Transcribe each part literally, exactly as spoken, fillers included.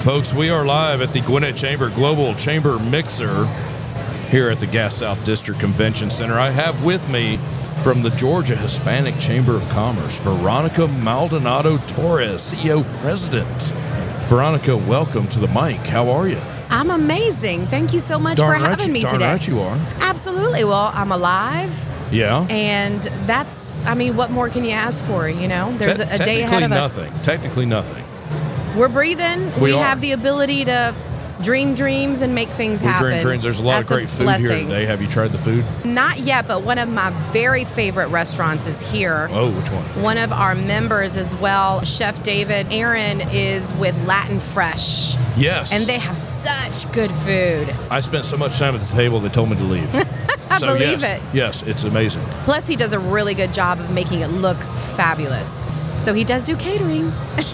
Folks, we are live at the Gwinnett Chamber Global Chamber Mixer here at the Gas South District Convention Center. I have with me from the Georgia Hispanic Chamber of Commerce, Veronica Maldonado Torres, C E O President. Veronica, welcome to the mic. How are you? I'm amazing. Thank you so much Darn for right having you, me darn today. Right you are. Absolutely. Well, I'm alive. Yeah. And that's, I mean, what more can you ask for, you know? There's Te- a, a day ahead of nothing. us. Technically nothing. We're breathing. We We, are. have the ability to dream dreams and make things We happen. dream dreams. There's a lot That's of great a food blessing. here today. Have you tried the food? Not yet, but one of my very favorite restaurants is here. Oh, which one? One of our members as well, Chef David Aaron, is with Latin Fresh. Yes. And they have such good food. I spent so much time at the table, they told me to leave. I so believe yes, it. Yes, it's amazing. Plus, he does a really good job of making it look fabulous. So he does do catering.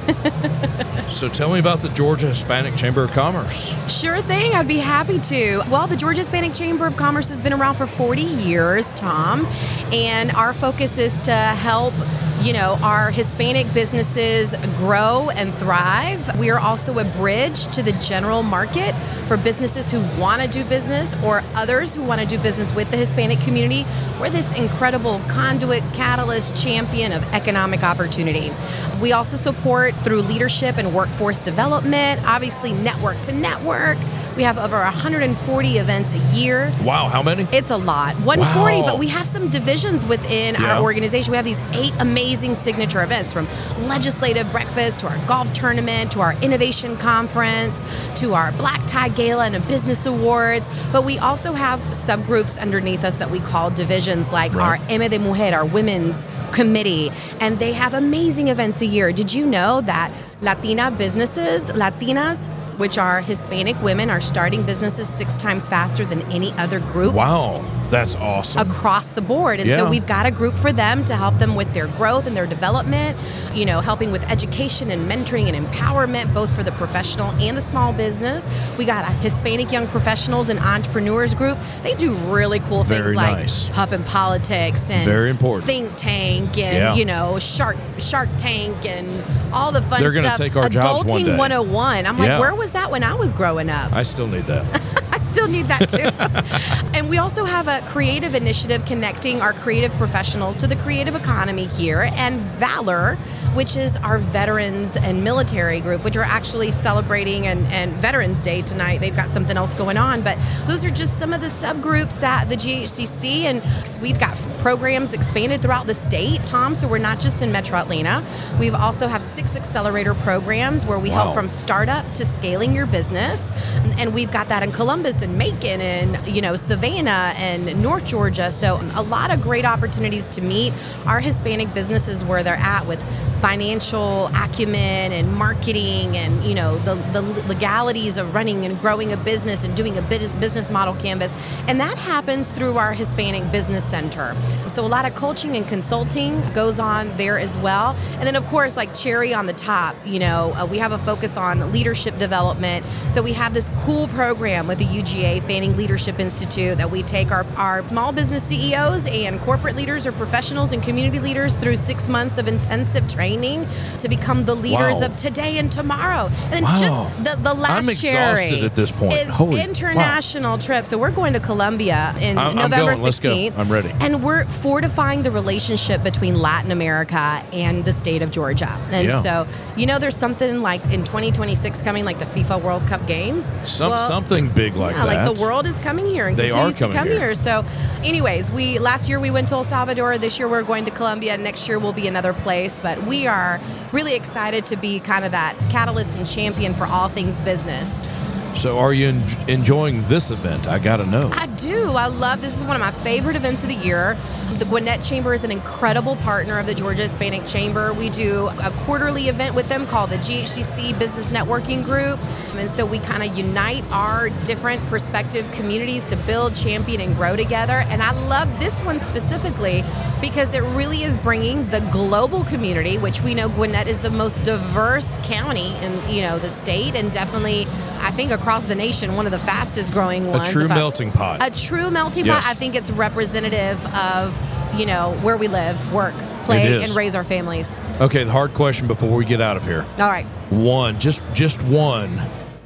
So tell me about the Georgia Hispanic Chamber of Commerce. Sure thing. I'd be happy to. Well, the Georgia Hispanic Chamber of Commerce has been around for forty years, Tom. And our focus is to help, you know, our Hispanic businesses grow and thrive. We are also a bridge to the general market for businesses who want to do business or others who want to do business with the Hispanic community. We're this incredible conduit, catalyst, champion of economic opportunity. We also support through leadership and workforce development, obviously network to network. We have over one hundred forty events a year. Wow, how many? It's a lot. one hundred forty, Wow. but we have some divisions within Yeah. our organization. We have these eight amazing signature events, from legislative breakfast to our golf tournament to our innovation conference to our black tie gala and a business awards. But we also have subgroups underneath us that we call divisions, like Right. our M de Mujer, our women's committee, and they have amazing events a year. Did you know that Latina businesses, Latinas, which are Hispanic women, are starting businesses six times faster than any other group? Wow, that's awesome. Across the board. And Yeah. so we've got a group for them to help them with their growth and their development, you know, helping with education and mentoring and empowerment, both for the professional and the small business. We got a Hispanic Young Professionals and Entrepreneurs group. They do really cool things Very like nice. Up in Politics and Very important. Think Tank and, Yeah. you know, Shark Shark Tank and all the fun They're gonna stuff. take our jobs one day. Adulting one oh one. I'm like, Yeah. where was that when I was growing up? I still need that. I still need that too. And we also have a creative initiative connecting our creative professionals to the creative economy here, and Valor, which is our veterans and military group, which are actually celebrating and, and Veterans Day tonight. They've got something else going on, but those are just some of the subgroups at the G H C C, and we've got programs expanded throughout the state, Tom, so we're not just in Metro Atlanta. We've also have six accelerator programs where we Wow. help from startup to scaling your business, and we've got that in Columbus and Macon and, you know, Savannah and North Georgia. So a lot of great opportunities to meet our Hispanic businesses where they're at with financial acumen and marketing and, you know, the, the legalities of running and growing a business and doing a business business model canvas. And that happens through our Hispanic Business Center. So a lot of coaching and consulting goes on there as well. And then, of course, like cherry on the top, you know, uh, we have a focus on leadership development. So we have this cool program with the U G A, Fanning Leadership Institute, that we take our, our small business C E Os and corporate leaders or professionals and community leaders through six months of intensive training to become the leaders Wow. of today and tomorrow. And then Wow. just the, the last I'm exhausted cherry at this point. is Holy- international trip. So we're going to Colombia in I'm- I'm November going. Let's go. sixteenth. I'm ready. And we're fortifying the relationship between Latin America and the state of Georgia. And Yeah. so, you know, there's something like in twenty twenty-six coming, like the FIFA World Cup games. Some, Well, something big like yeah, that. like the world is coming here and They continues are coming to come here. here. So, anyways, we last year we went to El Salvador. This year we're going to Colombia. Next year will be another place. But we are really excited to be kind of that catalyst and champion for all things business. So are you en- enjoying this event? I got to know. I do. I love this. Is one of my favorite events of the year. The Gwinnett Chamber is an incredible partner of the Georgia Hispanic Chamber. We do a quarterly event with them called the G H C C Business Networking Group. And so we kind of unite our different perspective communities to build, champion, and grow together. And I love this one specifically because it really is bringing the global community, which we know Gwinnett is the most diverse county in, you know, the state, and definitely, I think, across the nation, one of the fastest growing ones. A true If I- melting pot. A true melting Yes. pot. I think it's representative of, you know, where we live, work, play, It is. and raise our families. Okay, the hard question before we get out of here. All right. One, just just one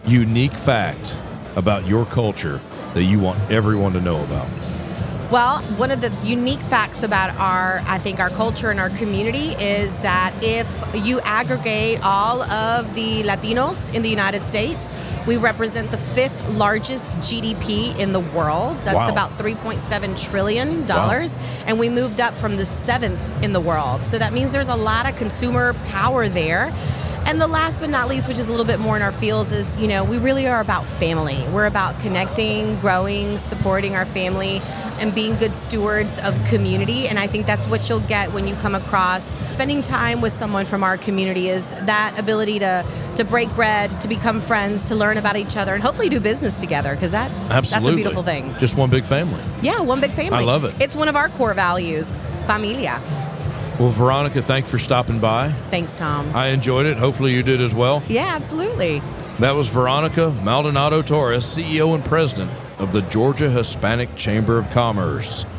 unique fact about your culture that you want everyone to know about? Well, one of the unique facts about our, I think, our culture and our community is that if you aggregate all of the Latinos in the United States, we represent the fifth largest G D P in the world. That's Wow. about three point seven trillion dollars. Wow. And we moved up from the seventh in the world. So that means there's a lot of consumer power there. And the last but not least, which is a little bit more in our fields, is, you know, we really are about family. We're about connecting, growing, supporting our family, and being good stewards of community. And I think that's what you'll get when you come across spending time with someone from our community, is that ability to to break bread, to become friends, to learn about each other, and hopefully do business together, because that's, that's a beautiful thing. Just one big family. Yeah, one big family. I love it. It's one of our core values, familia. Well, Veronica, thanks for stopping by. Thanks, Tom. I enjoyed it. Hopefully you did as well. Yeah, absolutely. That was Veronica Maldonado Torres, C E O and President of the Georgia Hispanic Chamber of Commerce.